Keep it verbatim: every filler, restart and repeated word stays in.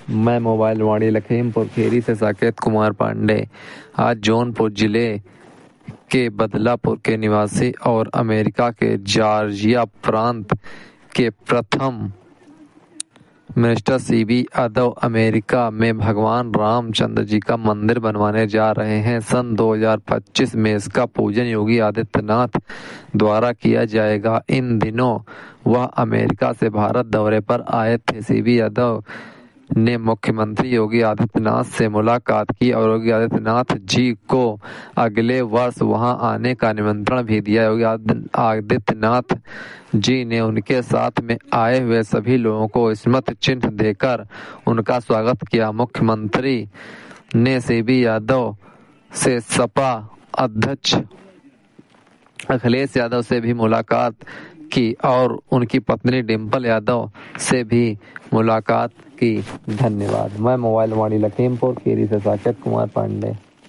मैं मोबाइल वाणी लखीमपुर खीरी से साकेत कुमार पांडे। आज जौनपुर जिले के बदलापुर के निवासी और अमेरिका के जॉर्जिया प्रांत के प्रथम mister C B Yadav America में भगवान रामचंद्र जी का मंदिर बनवाने जा रहे हैं। सन दो हज़ार पच्चीस में इसका पूजन योगी आदित्यनाथ द्वारा किया जाएगा। इन दिनों वह अमेरिका से भारत दौरे पर आए थे। सी बी यादव ने मुख्यमंत्री योगी आदित्यनाथ से मुलाकात की और योगी आदित्यनाथ जी को अगले वर्ष वहां आने का निमंत्रण भी दिया। योगी आदित्यनाथ जी ने उनके साथ में आए हुए सभी लोगों को स्मृति चिन्ह देकर उनका स्वागत किया। मुख्यमंत्री ने सी बी यादव से सपा अध्यक्ष अखिलेश यादव से भी मुलाकात की और उनकी पत्नी डिंपल यादव से भी मुलाकात की। धन्यवाद। मैं मोबाइल वाणी लखीमपुर खीरी से साकेत कुमार पांडे।